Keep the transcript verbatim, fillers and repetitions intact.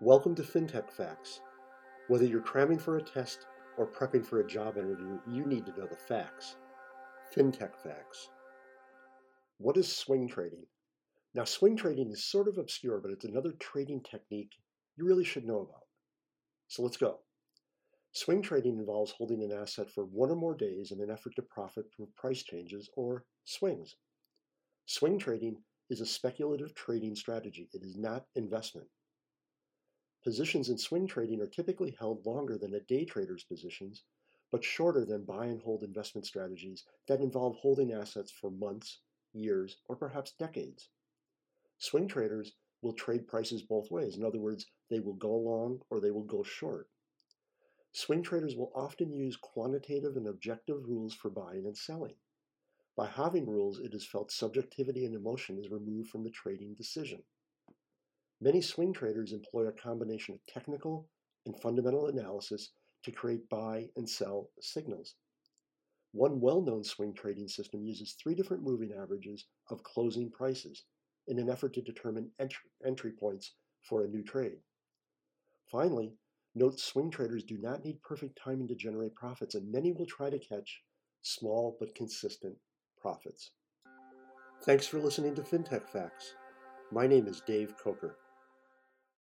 Welcome to FinTech Facts. Whether you're cramming for a test or prepping for a job interview, you need to know the facts. FinTech Facts. What is swing trading? Now, swing trading is sort of obscure, but it's another trading technique you really should know about. So let's go. Swing trading involves holding an asset for one or more days in an effort to profit from price changes or swings. Swing trading is a speculative trading strategy. It is not investment. Positions in swing trading are typically held longer than a day trader's positions, but shorter than buy and hold investment strategies that involve holding assets for months, years, or perhaps decades. Swing traders will trade prices both ways. In other words, they will go long or they will go short. Swing traders will often use quantitative and objective rules for buying and selling. By having rules, it is felt subjectivity and emotion is removed from the trading decision. Many swing traders employ a combination of technical and fundamental analysis to create buy and sell signals. One well-known swing trading system uses three different moving averages of closing prices in an effort to determine entry, entry points for a new trade. Finally, note swing traders do not need perfect timing to generate profits, and many will try to catch small but consistent profits. Thanks for listening to FinTech Facts. My name is Dave Coker.